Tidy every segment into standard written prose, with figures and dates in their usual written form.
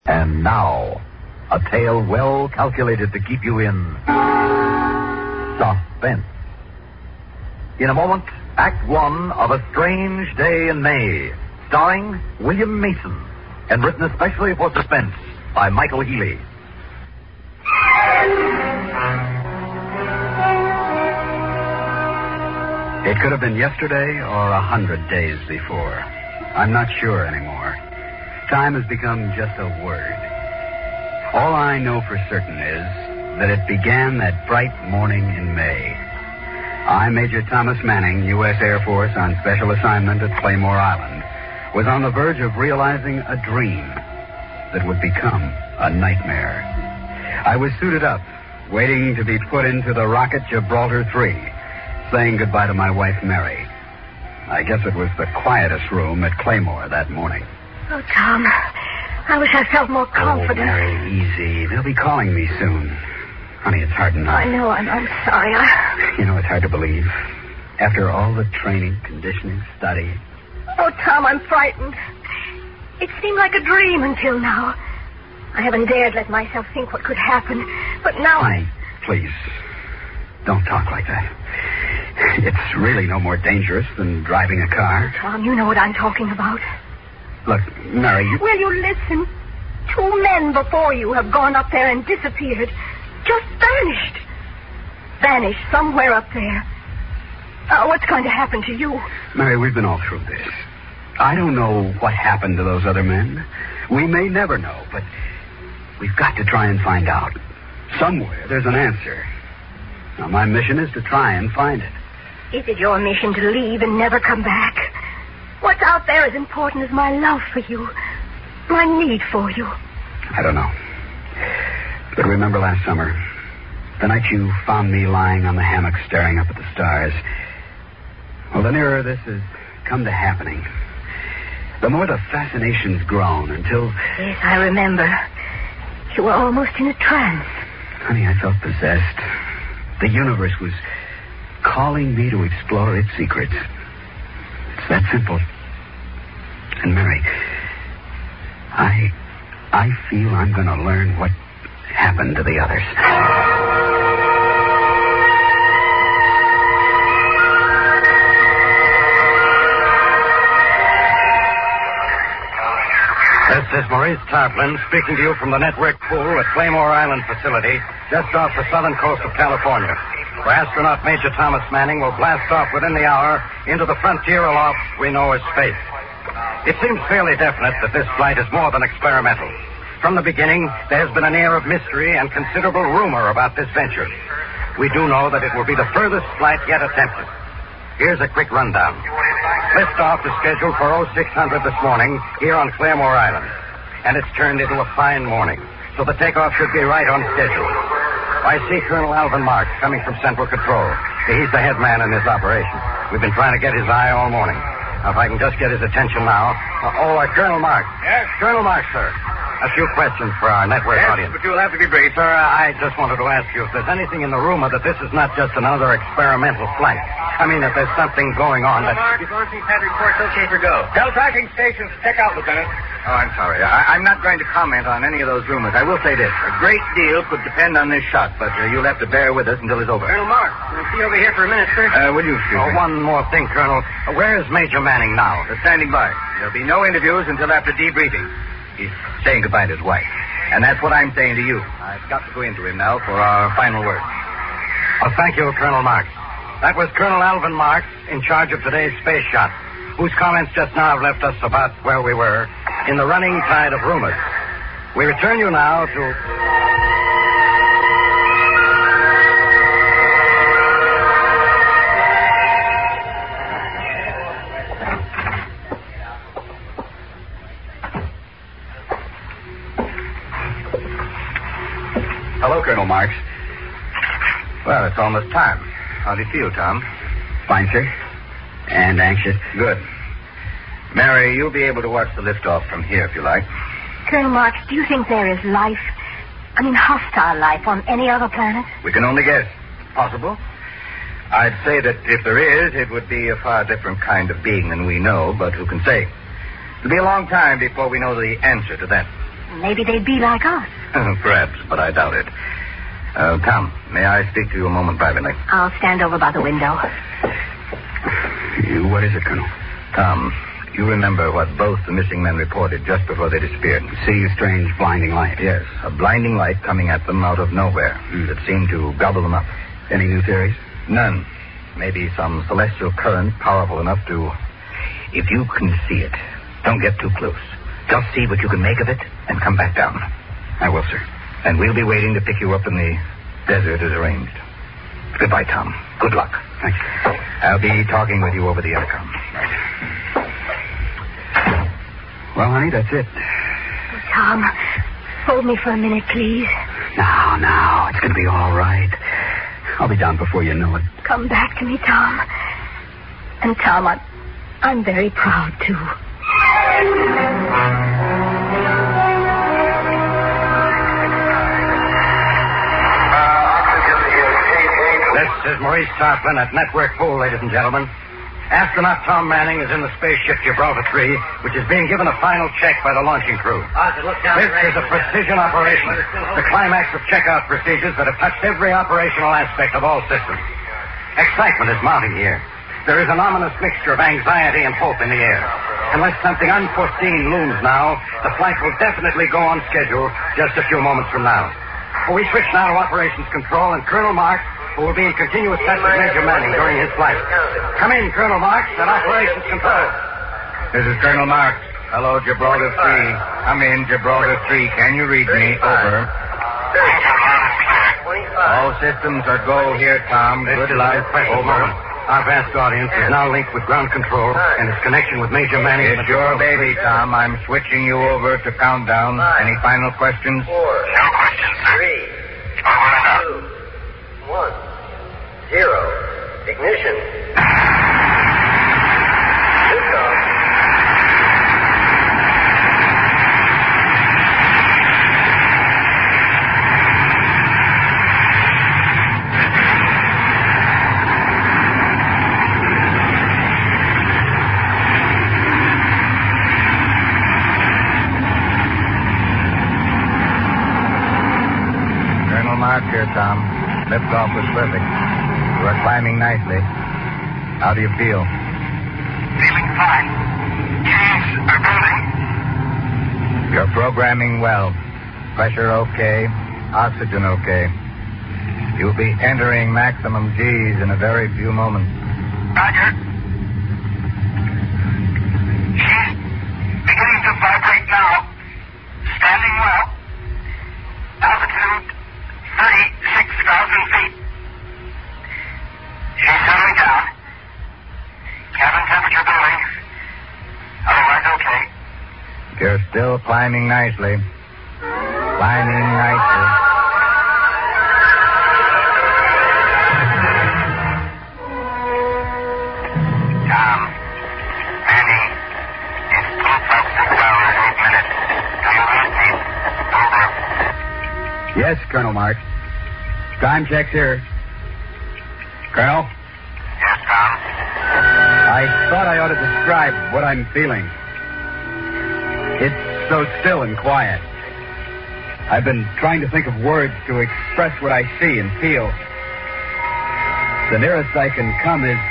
And now, a tale well calculated to keep you in suspense. In a moment, Act One of A Strange Day in May, starring William Mason, and written especially for suspense by Michael Healy. It could have been yesterday or 100 days before. I'm not sure anymore. Time has become just a word. All I know for certain is that it began that bright morning in May. I, Major Thomas Manning, U.S. Air Force on special assignment at Claymore Island, was on the verge of realizing a dream that would become a nightmare. I was suited up, waiting to be put into the rocket Gibraltar 3, saying goodbye to my wife, Mary. I guess it was the quietest room at Claymore that morning. Oh, Tom, I wish I felt more confident. Oh, Mary, easy. They'll be calling me soon. Honey, it's hard enough. I know. I'm sorry. You know, it's hard to believe. After all the training, conditioning, study. Oh, Tom, I'm frightened. It seemed like a dream until now. I haven't dared let myself think what could happen. But now... Honey, please, don't talk like that. It's really no more dangerous than driving a car. Oh, Tom, you know what I'm talking about. Look, Mary, you... Will you listen? 2 men before you have gone up there and disappeared. Just vanished. Vanished somewhere up there. What's going to happen to you? Mary, we've been all through this. I don't know what happened to those other men. We may never know, but we've got to try and find out. Somewhere there's an answer. Now, my mission is to try and find it. Is it your mission to leave and never come back? What's out there as important as my love for you, my need for you? I don't know. But remember last summer, the night you found me lying on the hammock staring up at the stars? Well, the nearer this has come to happening, the more the fascination's grown until... Yes, I remember. You were almost in a trance. Honey, I felt possessed. The universe was calling me to explore its secrets. It's that simple. And Mary, I feel I'm going to learn what happened to the others. This is Maurice Tarplin speaking to you from the network pool at Claymore Island facility just off the southern coast of California, where astronaut Major Thomas Manning will blast off within the hour into the frontier aloft we know as space. It seems fairly definite that this flight is more than experimental. From the beginning, there has been an air of mystery and considerable rumor about this venture. We do know that it will be the furthest flight yet attempted. Here's a quick rundown. Liftoff is scheduled for 0600 this morning here on Claymore Island. And it's turned into a fine morning, so the takeoff should be right on schedule. I see Colonel Alvin Marks coming from Central Control. He's the head man in this operation. We've been trying to get his eye all morning. Now, if I can just get his attention now. Colonel Marks. Yes? Colonel Marks, sir. A few questions for our network audience. But you'll have to be brief. Sir, I just wanted to ask you if there's anything in the rumor that this is not just another experimental flight. I mean, that there's something going on that... Mark, launching pad reports okay for go. Tell tracking stations to check out, Lieutenant. Oh, I'm sorry. I'm not going to comment on any of those rumors. I will say this. A great deal could depend on this shot, but you'll have to bear with us until it's over. Colonel Mark, can I see over here for a minute, sir? Will you excuse me? One more thing, Colonel. Where is Major Manning now? Standing by. There'll be no interviews until after debriefing. He's saying goodbye to his wife. And that's what I'm saying to you. I've got to go into him now for our final word. Oh, thank you, Colonel Marks. That was Colonel Alvin Marks, in charge of today's space shot, whose comments just now have left us about where we were in the running tide of rumors. We return you now to... Hello, Colonel Marks. Well, it's almost time. How do you feel, Tom? Fine, sir. And anxious. Good. Mary, you'll be able to watch the liftoff from here if you like. Colonel Marks, do you think there is life, hostile life on any other planet? We can only guess. Possible. I'd say that if there is, it would be a far different kind of being than we know, but who can say? It'll be a long time before we know the answer to that. Maybe they'd be like us. Perhaps, but I doubt it. Tom, may I speak to you a moment privately? I'll stand over by the window. What is it, Colonel? Tom, you remember what both the missing men reported just before they disappeared? Seeing a strange blinding light. Yes, a blinding light coming at them out of nowhere that seemed to gobble them up. Any new theories? None. Maybe some celestial current powerful enough to... If you can see it, don't get too close. Just see what you can make of it and come back down. I will, sir. And we'll be waiting to pick you up in the desert as arranged. Goodbye, Tom. Good luck. Thank you. I'll be talking with you over the intercom. Right. Well, honey, that's it. Oh, Tom, hold me for a minute, please. Now, it's going to be all right. I'll be down before you know it. Come back to me, Tom. And, Tom, I'm very proud, too. This is Maurice Tarplin at Network Pool, ladies and gentlemen. Astronaut Tom Manning is in the spaceship Gibraltar 3, which is being given a final check by the launching crew. This is a precision operation, the climax of checkout procedures that have touched every operational aspect of all systems. Excitement is mounting here. There is an ominous mixture of anxiety and hope in the air. Unless something unforeseen looms now, the flight will definitely go on schedule just a few moments from now. We switch now to operations control, and Colonel Marks, who will be in continuous touch with Major Manning during his flight. Come in, Colonel Marks, at operations control. This is Colonel Marks. Hello, Gibraltar 3. Come in, Gibraltar 3. Can you read me? Over. All systems are go here, Tom. Good luck. Over. Our vast audience is now linked with ground control and its connection with Major Manning. It's your baby, Tom. I'm switching you over to countdown. Any final questions? 4. No questions, sir. 3. Over and out. 2. 1. 0. Ignition. Liftoff. Colonel Mark here, Tom. Liftoff was perfect. You are climbing nicely. How do you feel? Feeling fine. Keys are building. You're programming well. Pressure okay. Oxygen okay. You'll be entering maximum G's in a very few moments. Roger. She's beginning to vibrate now. Standing well. Altitude 36,000 feet. She's settling down. Cabin temperature building. Otherwise okay. You're still climbing nicely. Climbing nicely. Tom. Manning. It's 2 past 6 hours, 8 minutes. Do you read me? Over. Yes, Colonel Mark. Time check's here. Colonel? Yes, Tom. I thought I ought to describe what I'm feeling. It's so still and quiet. I've been trying to think of words to express what I see and feel. The nearest I can come is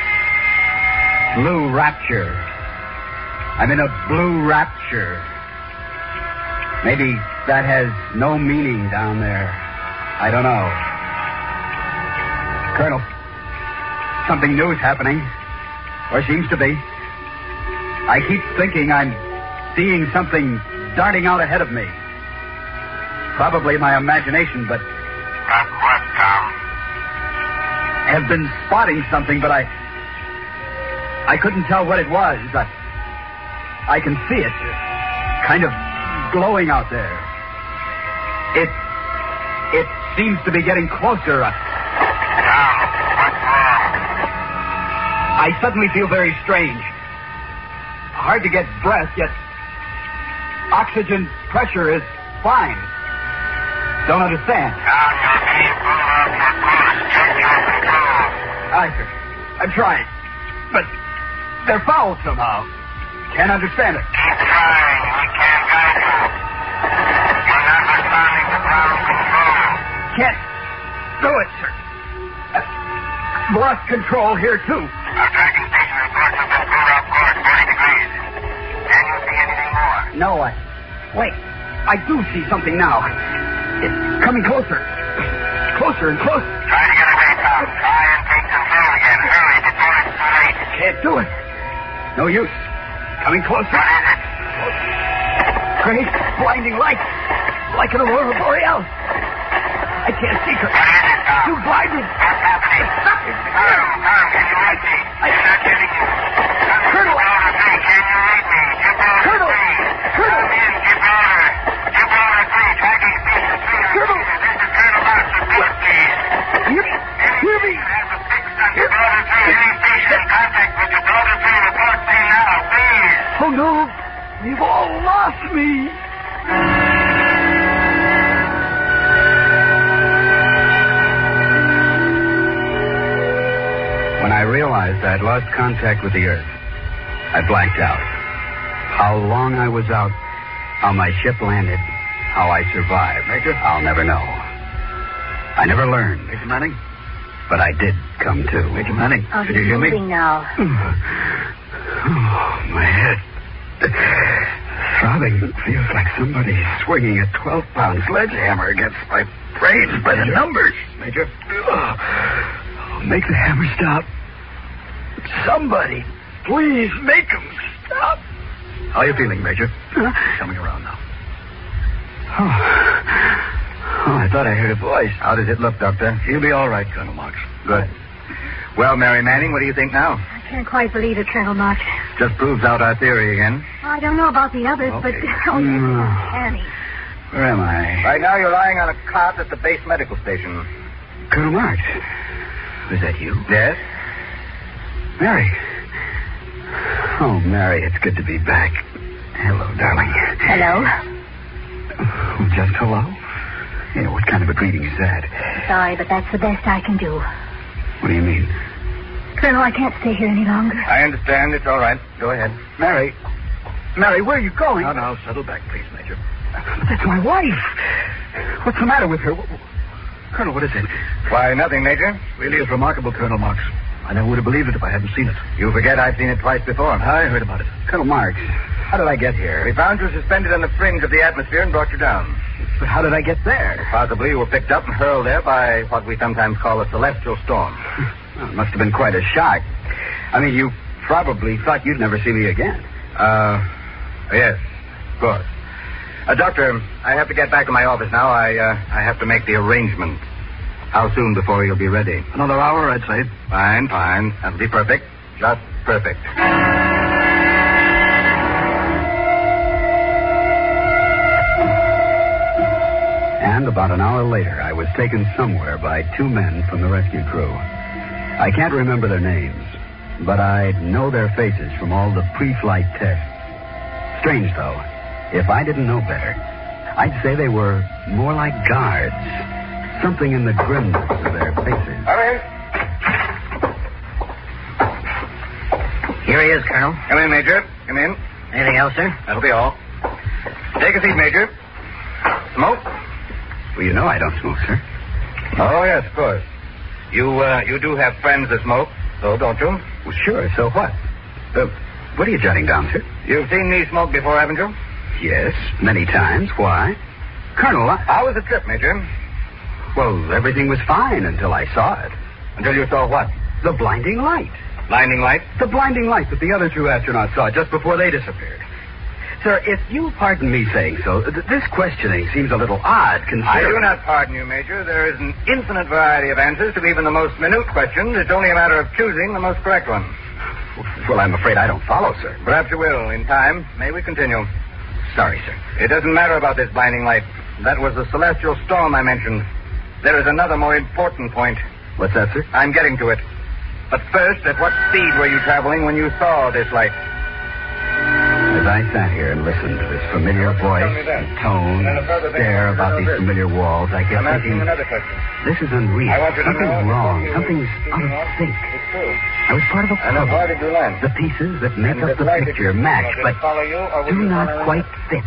blue rapture. I'm in a blue rapture. Maybe that has no meaning down there. I don't know. Colonel, something new is happening. Or seems to be. I keep thinking I'm seeing something darting out ahead of me. Probably my imagination, but... Not what, Tom? have been spotting something, but I couldn't tell what it was. I can see it. Kind of glowing out there. It seems to be getting closer. Tom, what's wrong? I suddenly feel very strange. Hard to get breath, yet oxygen pressure is fine. Don't understand. Tom, you're being pulled off your course. Check your control. I'm trying. But they're fouled somehow. Can't understand it. Keep trying. We can't guide you. You're not responding to ground control. Can't do it, sir. I've lost control here, too. Our tracking station reports have been pulled off course 40 degrees. Can you see anything more? No, Wait. I do see something now. It's coming closer. Closer and closer. Try to get away, Tom. Try and take control again. Hurry before it's too late. Can't do it. No use. Coming closer. What is it? Great blinding light. Like an aurora borealis. I can't see her. What is it, Tom? Too blinding. What's happening? Stop it. Tom, can you read me? I'm not getting you. Colonel. Can you read me? Colonel. Colonel. Gibraltar 3, tracking station 3. Colonel. This is Colonel Marks of Peace, please. Hear me. Has a fix on Gibraltar 3. Any station in contact with Gibraltar 3 report me now, please. Oh, no. You've all lost me. When I realized I'd lost contact with the Earth, I blanked out. How long I was out, how my ship landed, how I survived, Major? I'll never know. I never learned. Major Manning? But I did come to. Major Manning, Oh, did you hear me? moving now. Oh, my head. Throbbing. Feels like somebody swinging a 12-pound sledgehammer against my brain by the numbers. Major? Make the hammer stop. Somebody, please make him stop. How are you feeling, Major? Coming around now. Oh, I thought I heard a voice. How does it look, Doctor? You'll be all right, Colonel Marks. Good. Well, Mary Manning, what do you think now? I can't quite believe it, Colonel Marks. Just proves out our theory again. I don't know about the others, but... Okay. Oh, yes, Annie. Where am I? Right now, you're lying on a cot at the base medical station. Colonel Marks. Was that you? Yes? Mary. Oh, Mary, it's good to be back. Hello, darling. Hello. Oh, just hello? Yeah, what kind of a greeting is that? Sorry, but that's the best I can do. What do you mean? Colonel, I can't stay here any longer. I understand. It's all right. Go ahead. Mary. Mary, where are you going? Now, settle back, please, Major. That's my wife. What's the matter with her? Colonel, what is it? Why, nothing, Major. Really is remarkable, Colonel Marks. I never would have believed it if I hadn't seen it. You forget I've seen it twice before. I heard about it. Colonel Marks, how did I get here? We found you suspended on the fringe of the atmosphere and brought you down. But how did I get there? Possibly you were picked up and hurled there by what we sometimes call a celestial storm. Well, it must have been quite a shock. I mean, you probably thought you'd never see me again. Yes, of course. Doctor, I have to get back to my office now. I have to make the arrangements. How soon before you'll be ready? Another hour, I'd say. Fine. That'll be perfect. Just perfect. And about an hour later, I was taken somewhere by two men from the rescue crew. I can't remember their names, but I know their faces from all the pre-flight tests. Strange, though. If I didn't know better, I'd say they were more like guards. Something in the grimness of their faces. Come in. Here he is, Colonel. Come in, Major. Come in. Anything else, sir? That'll be all. Take a seat, Major. Smoke? Well, you know I don't smoke, sir. Oh, yes, of course. You do have friends that smoke, though, don't you? Well, sure. So what? What are you jotting down, sir? You've seen me smoke before, haven't you? Yes, many times. Why? Colonel, How was the trip, Major? Well, everything was fine until I saw it. Until you saw what? The blinding light. Blinding light? The blinding light that the other two astronauts saw just before they disappeared. Sir, if you'll pardon me saying so, this questioning seems a little odd, considering... I do not pardon you, Major. There is an infinite variety of answers to even the most minute questions. It's only a matter of choosing the most correct one. Well, I'm afraid I don't follow, sir. Perhaps you will, in time. May we continue? Sorry, sir. It doesn't matter about this blinding light. That was the celestial storm I mentioned. There is another more important point. What's that, sir? I'm getting to it. But first, at what speed were you traveling when you saw this light? As I sat here and listened to this familiar voice and tone and stare about these familiar walls, I kept thinking, question. this is unreal. I want you to Something's know wrong. if Something's you out of know, sync. It's true. I was part of a And then where did puzzle. you land? The pieces that make And up this the light, picture did it match, but follow you, or were do you not following quite it? fit.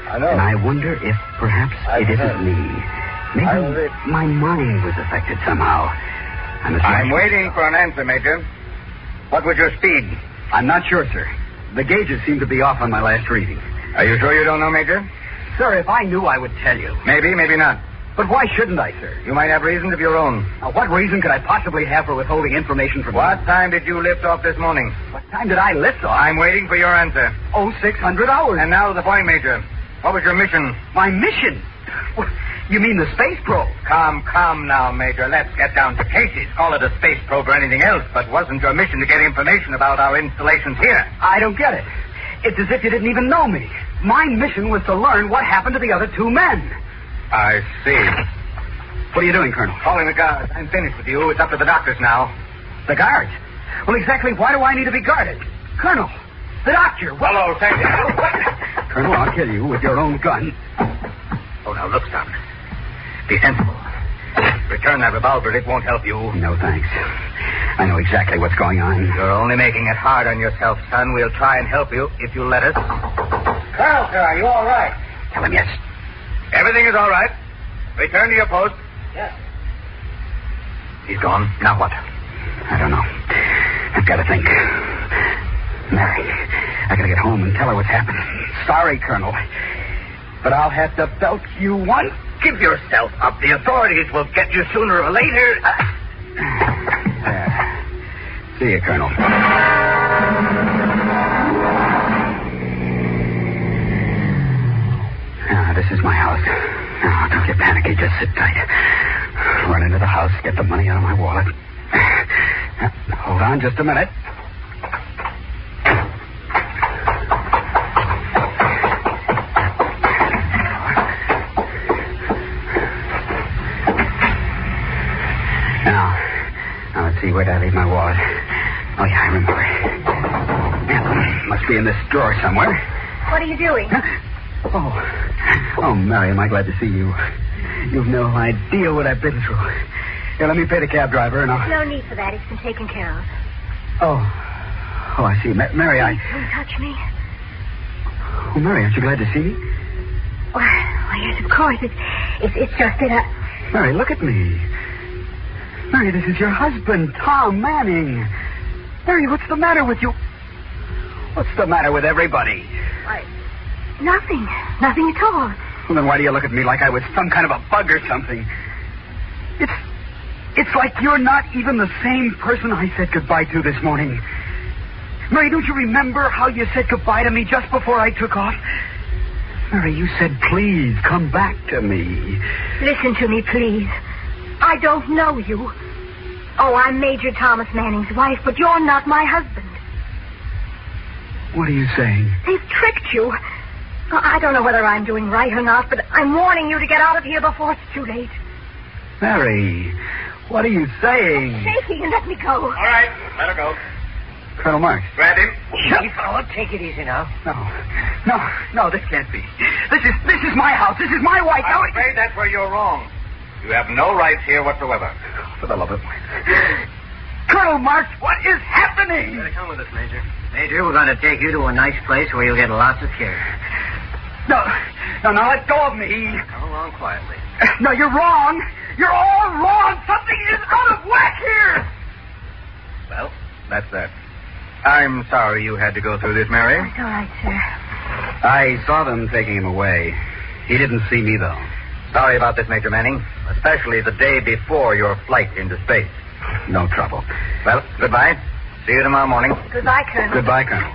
I know. And I wonder if perhaps it isn't me. Maybe my mind was affected somehow. I'm waiting for an answer, Major. What was your speed? I'm not sure, sir. The gauges seem to be off on my last reading. Are you sure you don't know, Major? Sir, if I knew, I would tell you. Maybe, maybe not. But why shouldn't I, sir? You might have reasons of your own. Now, what reason could I possibly have for withholding information from What you? time did you lift off this morning? What time did I lift off? I'm waiting for your answer. 600 hours. And now to the point, Major. What was your mission? My mission? You mean the space probe? Calm now, Major. Let's get down to cases. Call it a space probe or anything else, but wasn't your mission to get information about our installations here? I don't get it. It's as if you didn't even know me. My mission was to learn what happened to the other two men. I see. What are you doing, Colonel? Calling the guards. I'm finished with you. It's up to the doctors now. The guards? Well, exactly why do I need to be guarded? Colonel, the doctor. Hello, thank you. Colonel, I'll kill you with your own gun. Oh, now look, son. Be sensible. Return that revolver. It won't help you. No, thanks. I know exactly what's going on. You're only making it hard on yourself, son. We'll try and help you if you'll let us. Colonel, sir, are you all right? Tell him yes. Everything is all right. Return to your post. Yes. He's gone. Now what? I don't know. I've got to think. Mary, I gotta get home and tell her what's happened. Sorry, Colonel, but I'll have to belt you once. Give yourself up. The authorities will get you sooner or later. See you, Colonel. This is my house. Now, don't get panicky. Just sit tight. Run into the house, get the money out of my wallet. Hold on just a minute. Now, let's see, where did I leave my wallet? Oh, yeah, I remember. Yeah, must be in this drawer somewhere. What are you doing? Oh, Mary, am I glad to see you. You've no idea what I've been through. Here, let me pay the cab driver and I'll... No need for that. It's been taken care of. Oh, I see. Mary, Don't touch me. Oh, Mary, aren't you glad to see me? Why, yes, of course. It's just that Mary, look at me. Mary, this is your husband, Tom Manning. Mary, what's the matter with you? What's the matter with everybody? Nothing. Nothing at all. Well, then why do you look at me like I was some kind of a bug or something? It's like you're not even the same person I said goodbye to this morning. Mary, don't you remember how you said goodbye to me just before I took off? Mary, you said, please, come back to me. Listen to me, please. I don't know you. Oh, I'm Major Thomas Manning's wife, but you're not my husband. What are you saying? They've tricked you. I don't know whether I'm doing right or not, but I'm warning you to get out of here before it's too late. Mary, what are you saying? Shaking and let me go. All right, let her go. Colonel Marks. Grab him. Easy, fellow. Take it easy now. No, this can't be. This is my house. This is my wife. I'm afraid that's where you're wrong. You have no rights here whatsoever. For the love of... Colonel Marks, what is happening? You better come with us, Major. Major, we're going to take you to a nice place where you'll get lots of care. No, let go of me. Come along quietly. No, you're wrong. You're all wrong. Something is out of whack here. Well, that's that. I'm sorry you had to go through this, Mary. It's all right, sir. I saw them taking him away. He didn't see me, though. Sorry about this, Major Manning, especially the day before your flight into space. No trouble. Well, goodbye. See you tomorrow morning. Goodbye, Colonel. Goodbye, Colonel.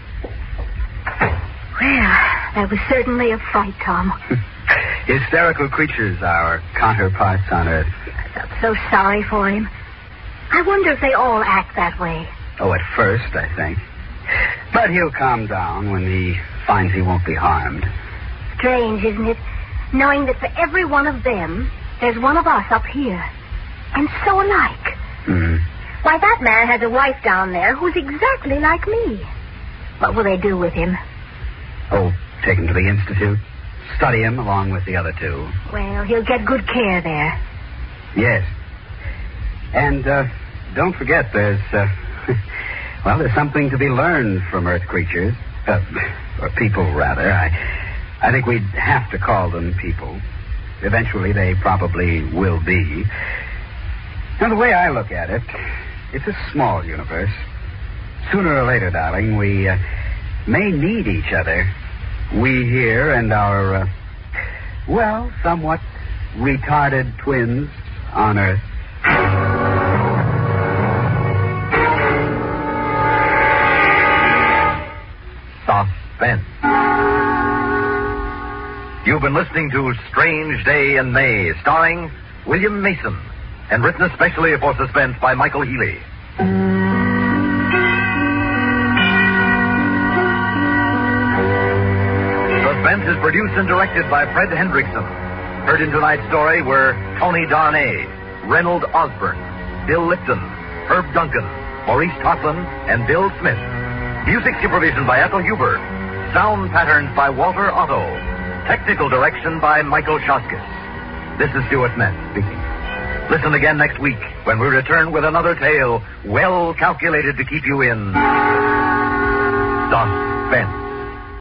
Well, that was certainly a fright, Tom. Hysterical creatures, our counterparts on Earth. I felt so sorry for him. I wonder if they all act that way. Oh, at first, I think. But he'll calm down when he finds he won't be harmed. Strange, isn't it? Knowing that for every one of them, there's one of us up here. And so alike. Why, that man has a wife down there who's exactly like me. What will they do with him? Oh, take him to the Institute. Study him along with the other two. Well, he'll get good care there. Yes. And don't forget, there's something to be learned from Earth creatures. Or people, rather. I I think we'd have to call them people. Eventually, they probably will be. Now, the way I look at it, it's a small universe. Sooner or later, darling, we may need each other. We here and our, somewhat retarded twins on Earth. Suspense. You've been listening to Strange Day in May, starring William Mason, and written especially for Suspense by Michael Healy. Suspense is produced and directed by Fred Hendrickson. Heard in tonight's story were Tony Darnay, Reynold Osborne, Bill Lipton, Herb Duncan, Maurice Totlin, and Bill Smith. Music supervision by Ethel Huber. Sound patterns by Walter Otto. Technical direction by Michael Shoskis. This is Stuart Metz speaking. Listen again next week when we return with another tale well calculated to keep you in suspense.